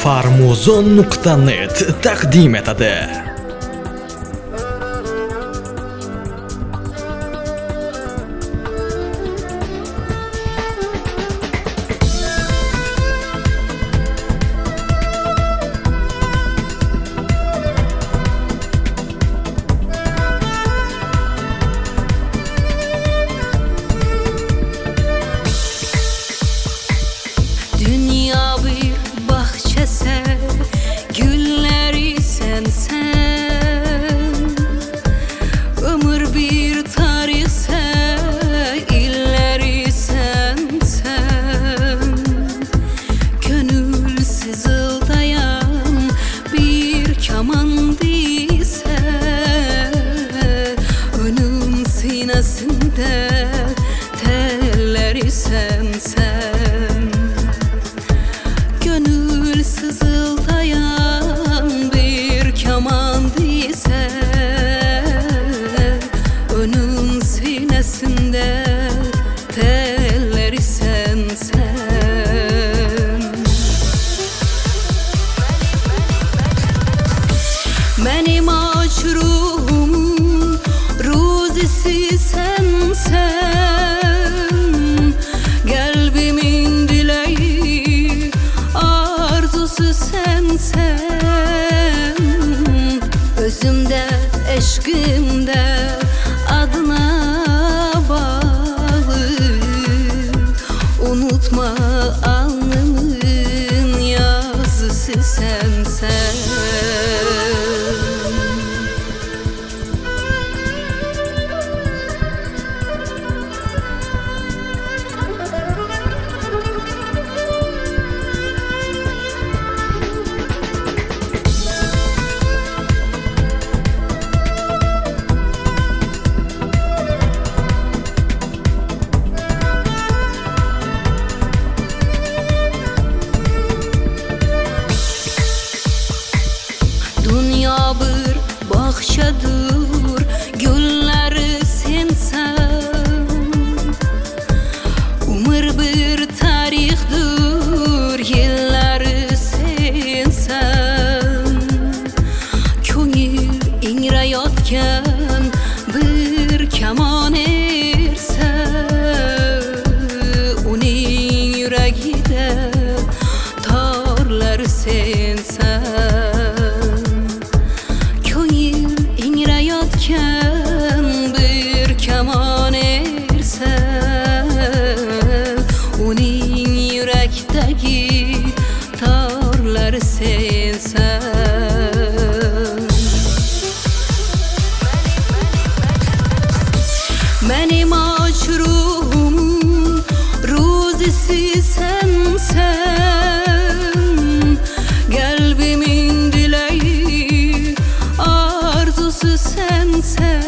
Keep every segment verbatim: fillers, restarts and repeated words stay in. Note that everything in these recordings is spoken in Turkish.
farmuzon nuqta net taqdim etadi. Dünya bir bahçese, gülleri sensen. Ömür bir tarihse, illeri sensen. Gönül sızıldayan bir kaman değilse, önüm sinesinde telleri sensen. Gönül sızıldayan bir keman ise, önün sinesinde telleri sensen. Benim aç ruhumun ruzisi sensen. Kalbimin dileği, arzusu sensen. Özümde, eşkimde adına bağlı. Unutma alnımın yazısı sensen. Dünya bir bahçedir, gülleri sensen. Ömür bir tarihdir, yılları sensen. Köngül ingrayotgan bir kaman erse, uning yuragida torlar sensen. Bir keman erse, uning yürekdagi torlar sensen. Benim aç ruhumun ruzisi sensen. Kalbimin dileği, arzusu sensen.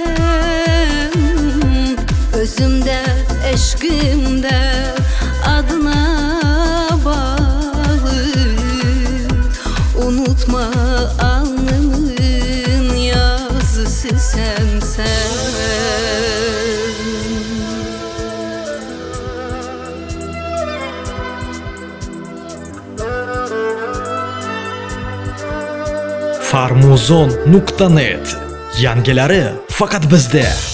Özümde, eşkimde adına bağlı. Unutma alnımın yazısı sensen. farmuzon nuqta net yangilari faqat bizda.